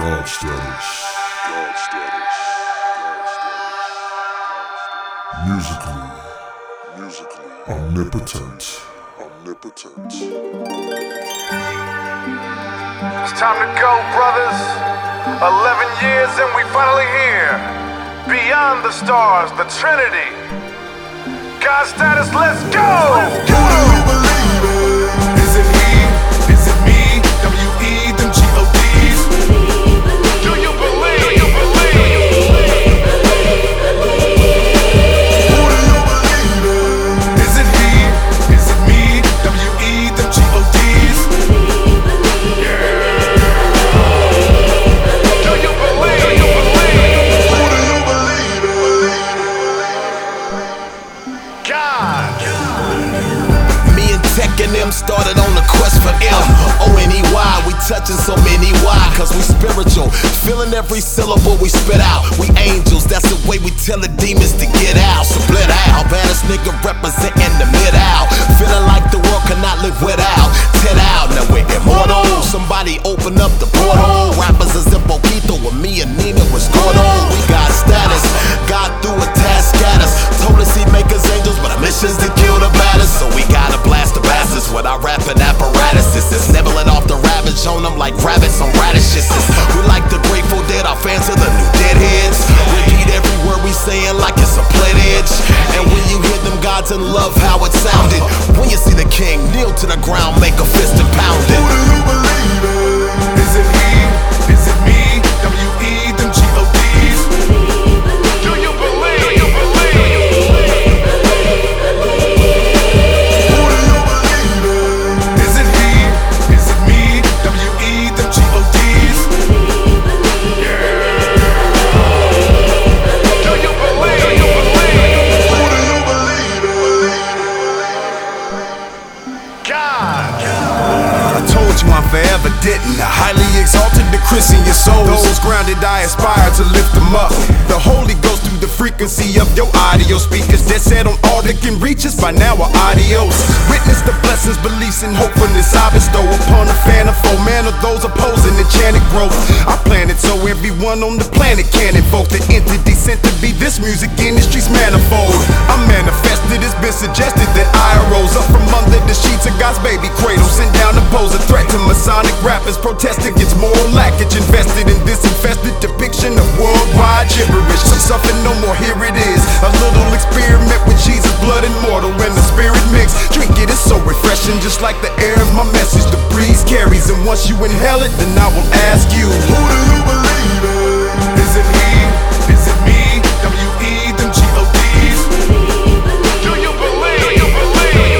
God status. Musically omnipotent. It's time to go, brothers. 11 years and we finally here. Beyond the stars, the Trinity. God status, let's go! Let's go! Who do you believe in? Is it he? Is it me? W-E, them G-O-Ds. Do you believe? Do you believe? Who do you believe in? Is it he? Is it me? W-E, them G-O-Ds. Do you believe? Do you believe? Who do you believe in? God. Me and Tech and them started on the quest for M. O-N-E-Y, we touching so many why, cause we spiritual. Feeling every syllable we spit out. We angels, that's the way we tell the demons to get out. Split out, baddest nigga representing the mid-out. Feeling like the world cannot live without. 10 out, now we're immortal. Somebody open up the portal. Rappers is in Boquito with me and Nina was Gordo. We got status, God threw a task at us. Told us he'd make us angels, but our mission's to kill the baddest. So we gotta blast the bastards with our rapping apparatus. This is nibbling off the ravage on them like rabbits on radishes. We like the Grateful Dead, our fans are the new deadheads. Repeat every word we saying like it's a pledge. And when you hear them gods in love, how it sounded. When you see the king, kneel to the ground, make a fist and pound Who it. do you believe in? Is it he? Is it me? W-E, them G-O-Ds. Do you believe? Do you believe? Who do you believe in? Is it he? Is it me? W-E, them G-O-Ds. Do you believe? Do you believe? Who do you believe in? God. I told you I'm forever didn't I? Highly exalted the Christian your souls. Those grounded I aspire to lift them up. The Holy Ghost through the frequency of your audio speakers that set on all that can reach us by now are adios. Witness the blessings, beliefs, and hopefulness I bestow upon a fan of foe man of those opposing enchanted growth. I plan it so everyone on the planet can invoke the entity sent to be this music industry's manifold. I'm manifested, it's been suggested that I arose up from under the sheets of God's baby cradle, sent down to pose a threat to Masonic rappers, protest against moral lackage, invested in this infested depiction of worldwide gibberish. Some suffer no more, here it is, a little experiment with Jesus, blood immortal, and the spirit mix. Drink it, it's so refreshing, just like the air of my message the breeze carries. And once you inhale it, then I will ask you, Who do you believe in? Is it he? Is it me? W-E, them G-O-Ds. Do you believe? Do you believe?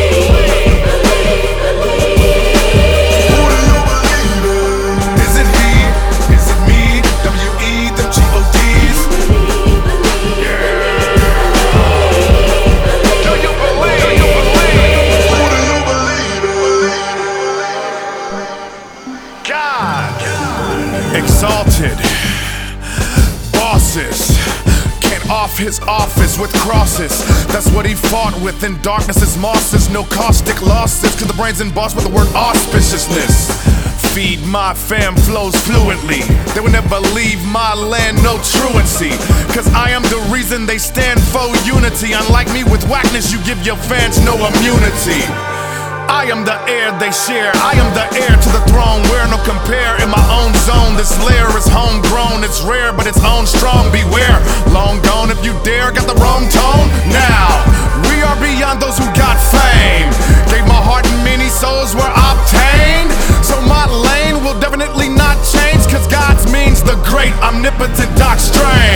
Who do you believe in? Is it he? Is it me? W-E, them G-O-Ds. Do you believe? Do you believe? Who do you believe in? God. exalted bosses can't off his office with crosses. That's what he fought with in darkness as mosses. No caustic losses, cause the brain's embossed with the word auspiciousness. Feed my fam flows fluently. They will never leave my land, no truancy. Cause I am the reason they stand for unity. Unlike me with whackness, you give your fans no immunity. I am the air they share. I am the heir to the throne. We're no compare in my own zone. This lair is homegrown. It's rare, but it's own strong. Beware, long gone if you dare. Got the wrong tone. Now we are beyond those who got fame. Gave my heart and many souls were obtained. So my lane will definitely not change. Cause God's means the great omnipotent Doc Strange.